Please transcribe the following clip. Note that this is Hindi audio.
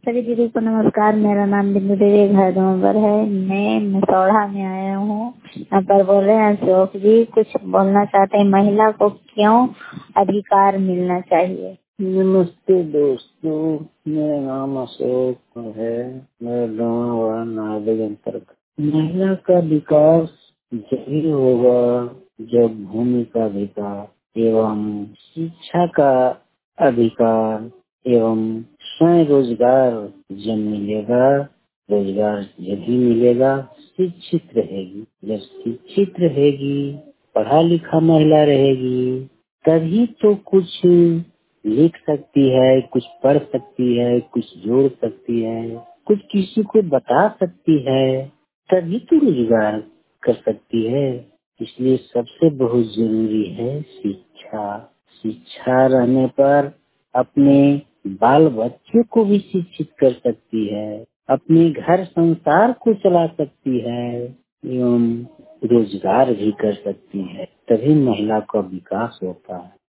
सभी दीदी को नमस्कार। मेरा नाम बिंदु देवी, घर नंबर है। मैं मसौढ़ा में आया हूँ। यहाँ पर बोल रहे हैं अशोक जी कुछ बोलना चाहते हैं, महिला को क्यों अधिकार मिलना चाहिए। नमस्ते दोस्तों, मेरा नाम अशोक है। मेरा गाँव नागल अंतर्गत। महिला का विकास जरूरी होगा जब भूमि का विकास एवं शिक्षा का अधिकार एवं स्वयं रोजगार जब मिलेगा, रोजगार जब ही मिलेगा, शिक्षित रहेगी। जब शिक्षित रहेगी, पढ़ा लिखा महिला रहेगी, तभी तो कुछ लिख सकती है, कुछ पढ़ सकती है, कुछ जोड़ सकती है, कुछ किसी को बता सकती है, तभी तो रोजगार कर सकती है। इसलिए सबसे बहुत जरूरी है शिक्षा। शिक्षा रहने पर अपने बाल बच्चे को भी शिक्षित कर सकती है, अपने घर संसार को चला सकती है एवं रोजगार भी कर सकती है, तभी महिला का विकास होता है।